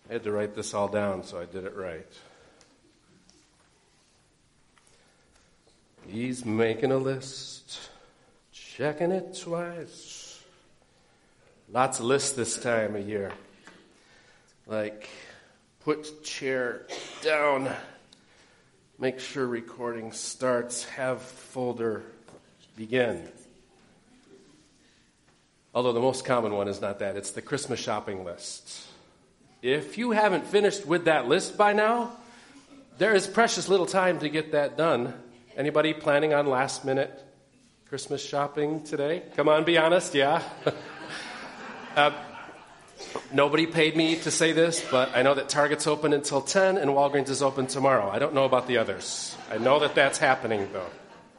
I had to write this all down, so I did it right. He's making a list, checking it twice. Lots of lists this time of year. Like, put chair down, make sure recording starts, have folder begin. Although the most common one is not that, it's the Christmas shopping list. If you haven't finished with that list by now, there is precious little time to get that done. Anybody planning on last-minute Christmas shopping today? Come on, be honest, yeah? Nobody paid me to say this, but I know that Target's open until 10 and Walgreens is open tomorrow. I don't know about the others. I know that that's happening, though.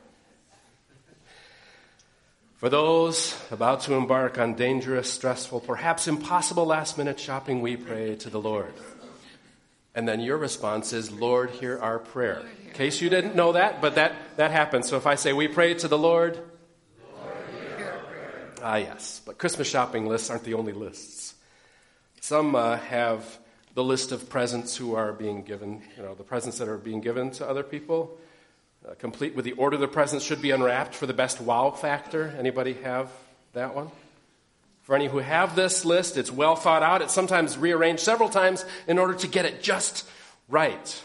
For those about to embark on dangerous, stressful, perhaps impossible last-minute shopping, we pray to the Lord. And then your response is, Lord, hear our prayer. In case you didn't know that, but that happens. So if I say, we pray to the Lord, hear our prayer. Yes. But Christmas shopping lists aren't the only lists. Some have the list of presents who are being given, the presents that are being given to other people. Complete with the order the presents should be unwrapped for the best wow factor. Anybody have that one? For any who have this list, it's well thought out. It's sometimes rearranged several times in order to get it just right.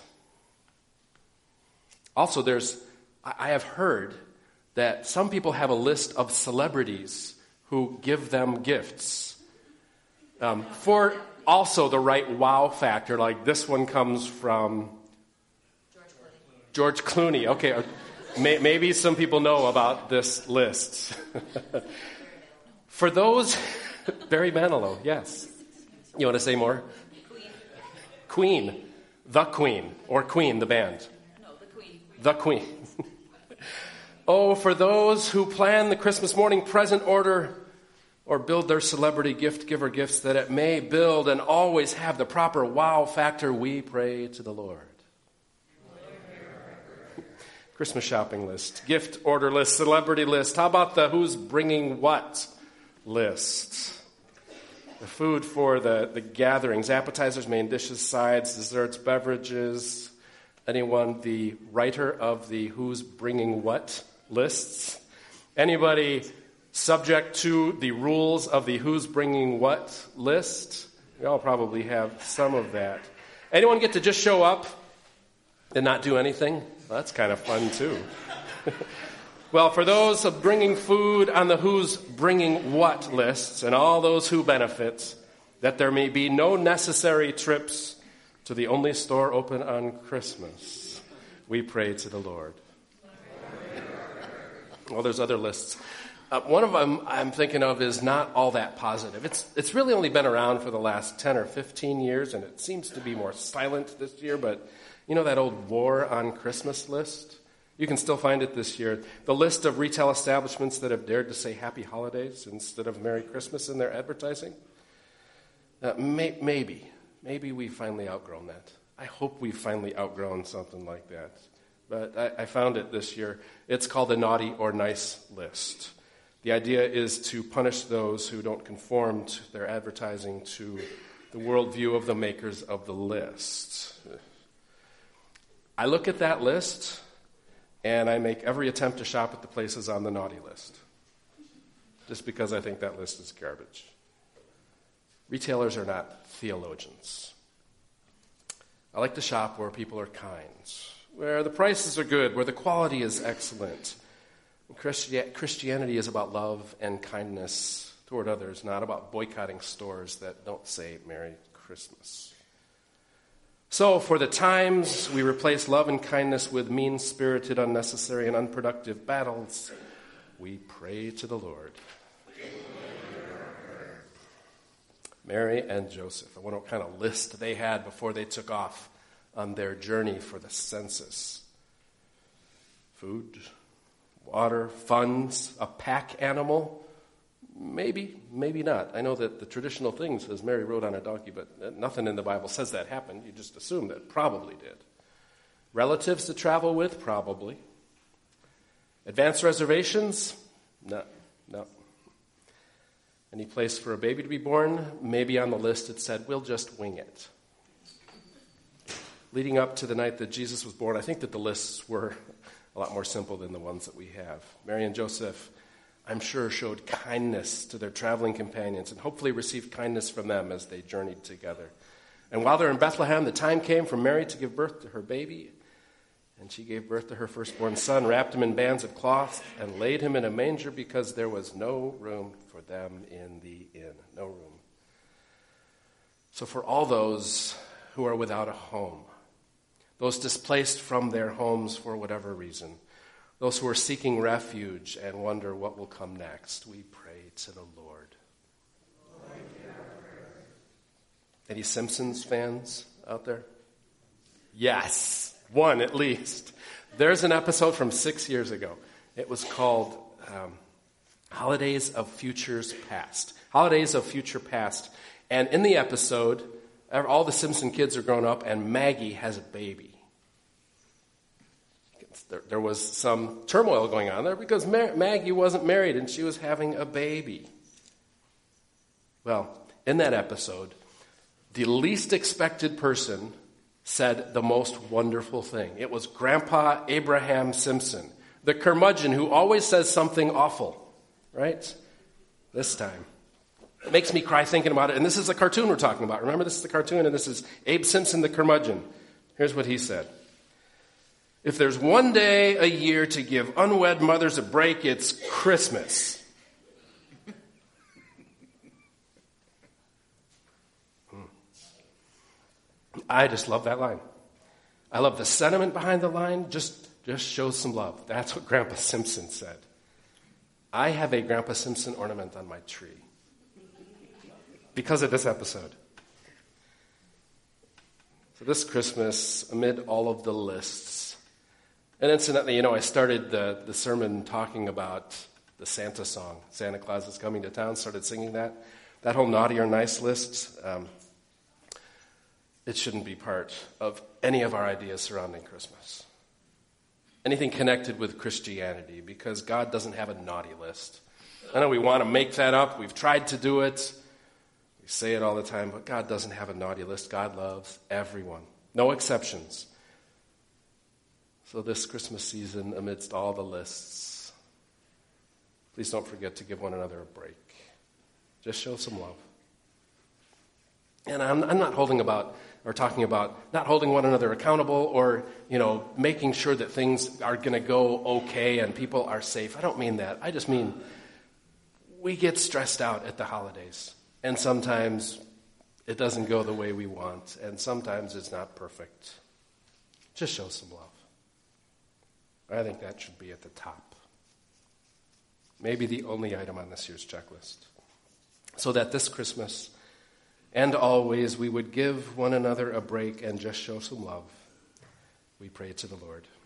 Also, I have heard that some people have a list of celebrities who give them gifts. For also the right wow factor, like this one comes from George Clooney. Okay, maybe some people know about this list. For those, Barry Manilow, yes. You want to say more? Queen. The Queen. Or Queen, the band. No, the Queen. The Queen. Oh, for those who plan the Christmas morning present order or build their celebrity gift giver gifts that it may build and always have the proper wow factor, we pray to the Lord. Christmas shopping list, gift order list, celebrity list. How about the who's bringing what list? The food for the gatherings, appetizers, main dishes, sides, desserts, beverages. Anyone the writer of the who's bringing what lists? Anybody subject to the rules of the who's bringing what list? We all probably have some of that. Anyone get to just show up and not do anything? Well, that's kind of fun, too. Well, for those of bringing food on the who's bringing what lists and all those who benefit, that there may be no necessary trips to the only store open on Christmas, we pray to the Lord. Well, there's other lists. One of them I'm thinking of is not all that positive. It's really only been around for the last 10 or 15 years, and it seems to be more silent this year, but you know that old War on Christmas list? You can still find it this year. The list of retail establishments that have dared to say Happy Holidays instead of Merry Christmas in their advertising. Maybe we've finally outgrown that. I hope we've finally outgrown something like that. But I found it this year. It's called the Naughty or Nice list. The idea is to punish those who don't conform to their advertising to the worldview of the makers of the list. I look at that list, and I make every attempt to shop at the places on the naughty list, just because I think that list is garbage. Retailers are not theologians. I like to shop where people are kind, where the prices are good, where the quality is excellent. Christianity is about love and kindness toward others, not about boycotting stores that don't say Merry Christmas. So, for the times we replace love and kindness with mean-spirited, unnecessary, and unproductive battles, we pray to the Lord. Mary and Joseph. I wonder what kind of list they had before they took off on their journey for the census. Food, water, funds, a pack animal. Maybe, maybe not. I know that the traditional thing says Mary rode on a donkey, but nothing in the Bible says that happened. You just assume that it probably did. Relatives to travel with? Probably. Advance reservations? No. Any place for a baby to be born? Maybe on the list it said, we'll just wing it. leading up to the night that Jesus was born, I think that the lists were a lot more simple than the ones that we have. Mary and Joseph, I'm sure, showed kindness to their traveling companions and hopefully received kindness from them as they journeyed together. And while they're in Bethlehem, the time came for Mary to give birth to her baby. And she gave birth to her firstborn son, wrapped him in bands of cloth, and laid him in a manger because there was no room for them in the inn. No room. So for all those who are without a home, those displaced from their homes for whatever reason, those who are seeking refuge and wonder what will come next, we pray to the Lord. Any Simpsons fans out there? Yes, one at least. There's an episode from 6 years ago. It was called Holidays of Futures Past. Holidays of Future Past. And in the episode, all the Simpson kids are grown up and Maggie has a baby. There was some turmoil going on there because Maggie wasn't married and she was having a baby. Well, in that episode, the least expected person said the most wonderful thing. It was Grandpa Abraham Simpson, the curmudgeon who always says something awful, right? This time. It makes me cry thinking about it. And this is a cartoon we're talking about. Remember, this is the cartoon, and this is Abe Simpson, the curmudgeon. Here's what he said. If there's one day a year to give unwed mothers a break, it's Christmas. I just love that line. I love the sentiment behind the line. Just show some love. That's what Grandpa Simpson said. I have a Grandpa Simpson ornament on my tree because of this episode. So this Christmas, amid all of the lists, and incidentally, I started the sermon talking about the Santa song. Santa Claus is coming to town, started singing that. That whole naughty or nice list, it shouldn't be part of any of our ideas surrounding Christmas. Anything connected with Christianity, because God doesn't have a naughty list. I know we want to make that up. We've tried to do it. We say it all the time, but God doesn't have a naughty list. God loves everyone. No exceptions. So this Christmas season, amidst all the lists, please don't forget to give one another a break. Just show some love. And I'm not talking about not holding one another accountable or, making sure that things are going to go okay and people are safe. I don't mean that. I just mean we get stressed out at the holidays. And sometimes it doesn't go the way we want. And sometimes it's not perfect. Just show some love. I think that should be at the top. Maybe the only item on this year's checklist. So that this Christmas and always we would give one another a break and just show some love. We pray to the Lord.